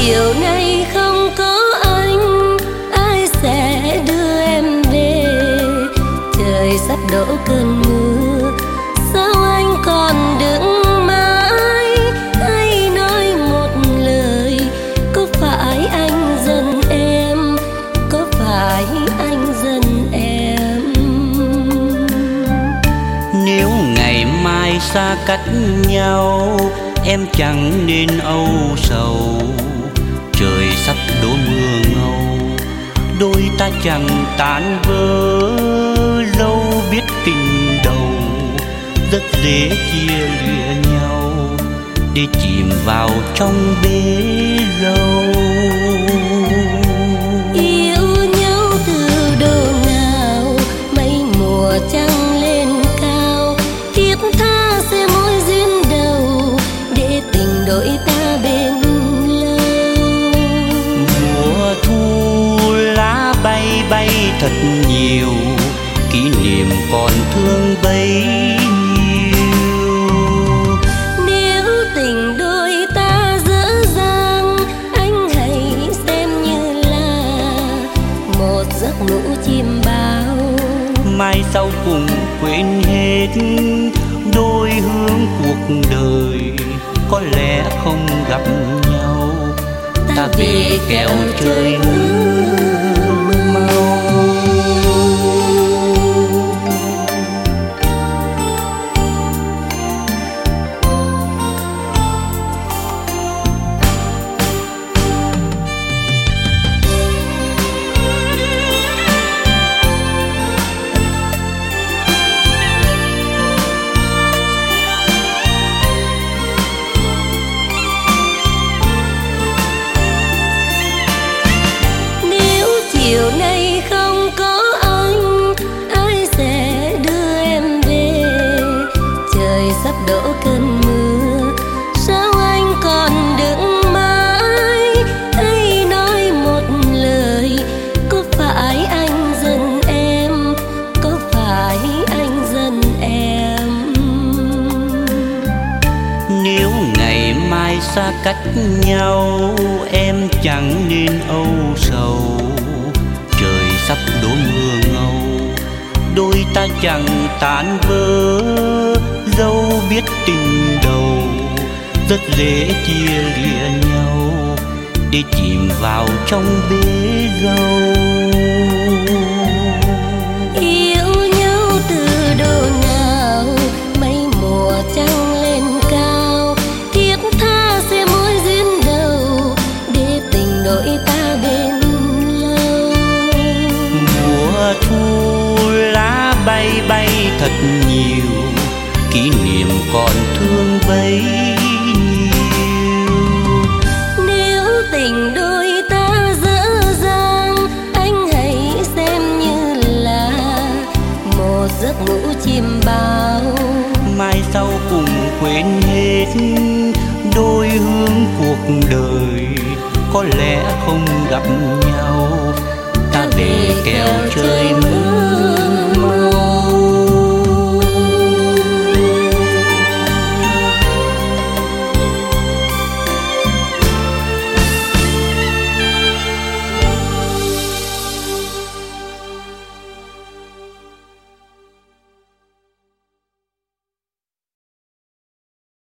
chiều nay không có anh, ai sẽ đưa em về? Trời sắp đổ cơn mưa, sao anh còn đứng mãi? Hãy nói một lời, có phải anh giận em? Có phải anh giận em? Nếu ngày mai xa cách nhau, em chẳng nên âu sầu. Trời sắp đổ mưa ngâu, đôi ta chẳng tan vỡ. Dẫu biết tình đầu, rất dễ chia lìa nhau, để chìm vào trong bể dâu. Yêu nhau từ độ nào, mấy mùa trăng lên cao. Kiếp tha sẽ mối duyên đầu, để tình đôi ta bên lâu. Mùa thu lá bay bay thật nhiều, kỷ niệm còn thương bấy nhiêu. Nếu tình đôi ta dở dang, anh hãy xem như là một giấc ngủ chim bao. Mai sau cùng quên hết, đôi hướng cuộc đời có lẽ không gặp nhau. Ta về kẻo trời mưa mau. Chiều nay không có anh, ai sẽ đưa em về? Trời sắp đổ cơn mưa, sao anh còn đứng mãi? Hãy nói một lời, có phải anh giận em? Có phải anh giận em? Nếu ngày mai xa cách nhau, em chẳng nên âu sầu. Trời sắp đổ mưa ngâu, đôi ta chẳng tan vỡ. Dẫu biết tình đầu, rất dễ chia lìa nhau, để chìm vào trong bể dâu. Yêu nhau từ độ nào, mấy mùa trăng lên cao. Kiếp tha sẽ mối duyên đầu, để tình đôi ta bên lâu. Mùa thu lá bay bay thật nhiều, kỷ niệm còn thương bấy nhiêu. Nếu tình đôi ta dở dang, anh hãy xem như là một giấc ngủ chim bao. Mai sau cùng quên hết, đôi hướng cuộc đời có lẽ không gặp nhau. Ta về kẻo trời mưa